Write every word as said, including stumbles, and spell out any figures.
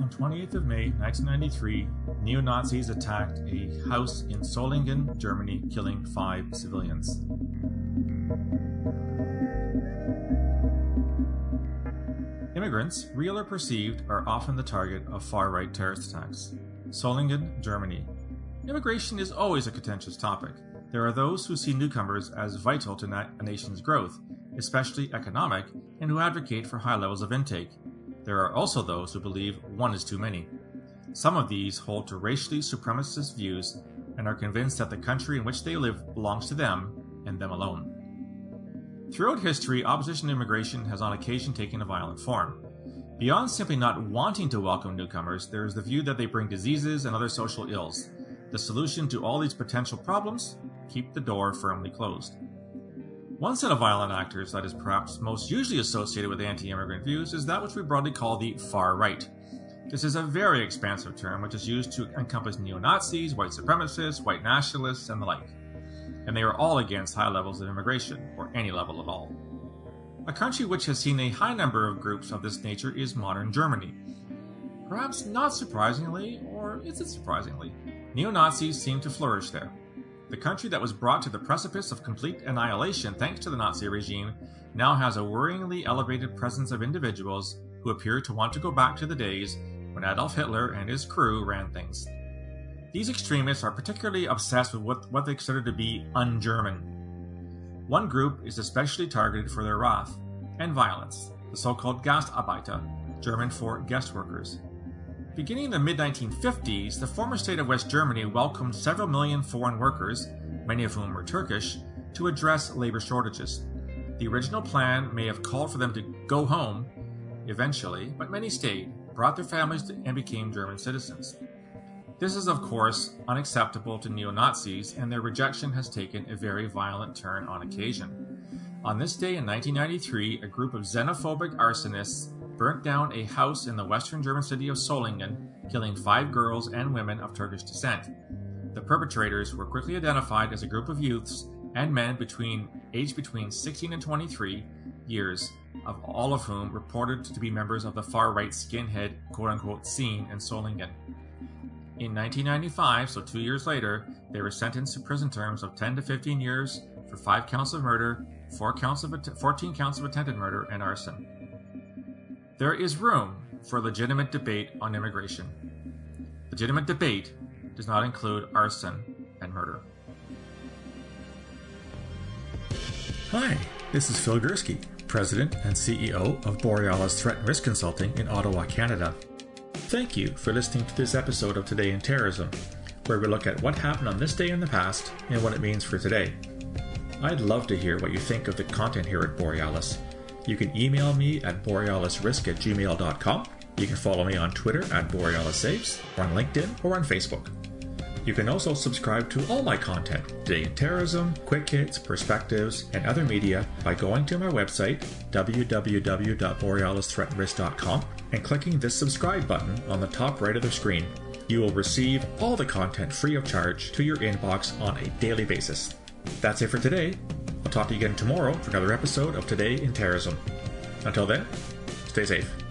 on twenty-eighth of May nineteen ninety-three, neo-Nazis attacked a house in Solingen, Germany, killing five civilians. Immigrants, real or perceived, are often the target of far-right terrorist attacks. Solingen, Germany. Immigration is always a contentious topic. There are those who see newcomers as vital to na- a nation's growth, especially economic, and who advocate for high levels of intake. There are also those who believe one is too many. Some of these hold to racially supremacist views and are convinced that the country in which they live belongs to them and them alone. Throughout history, opposition to immigration has on occasion taken a violent form. Beyond simply not wanting to welcome newcomers, there is the view that they bring diseases and other social ills. The solution to all these potential problems? Keep the door firmly closed. One set of violent actors that is perhaps most usually associated with anti-immigrant views is that which we broadly call the far right. This is a very expansive term which is used to encompass neo-Nazis, white supremacists, white nationalists, and the like. And they are all against high levels of immigration, or any level at all. A country which has seen a high number of groups of this nature is modern Germany. Perhaps not surprisingly, or is it surprisingly, neo-Nazis seem to flourish there. The country that was brought to the precipice of complete annihilation thanks to the Nazi regime now has a worryingly elevated presence of individuals who appear to want to go back to the days when Adolf Hitler and his crew ran things. These extremists are particularly obsessed with what, what they consider to be un-German. One group is especially targeted for their wrath and violence, the so-called Gastarbeiter, German for guest workers. Beginning in the mid nineteen fifties, the former state of West Germany welcomed several million foreign workers, many of whom were Turkish, to address labor shortages. The original plan may have called for them to go home eventually, but many stayed, brought their families to, and became German citizens. This is, of course, unacceptable to neo-Nazis, and their rejection has taken a very violent turn on occasion. On this day in nineteen ninety-three, a group of xenophobic arsonists burnt down a house in the western German city of Solingen, killing five girls and women of Turkish descent. The perpetrators were quickly identified as a group of youths and men between aged between sixteen and twenty-three years, of all of whom reported to be members of the far-right skinhead quote-unquote scene in Solingen. In nineteen ninety-five, so two years later, they were sentenced to prison terms of ten to fifteen years for five counts of murder, four counts of att- fourteen counts of attempted murder, and arson. There is room for legitimate debate on immigration. Legitimate debate does not include arson and murder. Hi, this is Phil Gursky, President and C E O of Borealis Threat and Risk Consulting in Ottawa, Canada. Thank you for listening to this episode of Today in Terrorism, where we look at what happened on this day in the past and what it means for today. I'd love to hear what you think of the content here at Borealis. You can email me at borealisrisk at gmail dot com. You can follow me on Twitter at BorealisSaves, or on LinkedIn, or on Facebook. You can also subscribe to all my content, Today in Terrorism, Quick Hits, Perspectives, and other media by going to my website, w w w dot borealis threat and risk dot com, and clicking this subscribe button on the top right of the screen. You will receive all the content free of charge to your inbox on a daily basis. That's it for today. I'll talk to you again tomorrow for another episode of Today in Terrorism. Until then, stay safe.